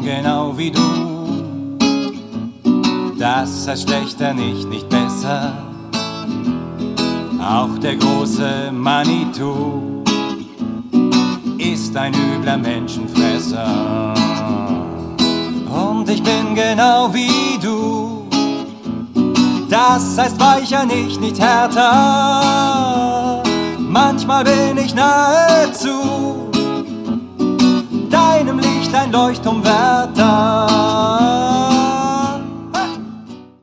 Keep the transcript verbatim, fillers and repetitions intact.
genau wie du. Das heißt schlechter nicht, nicht besser. Auch der große Manitou ist ein übler Menschenfresser. Und ich bin genau wie du. Das heißt weicher nicht, nicht härter. Manchmal bin ich nahezu deinem Licht ein Leuchtturmwärter.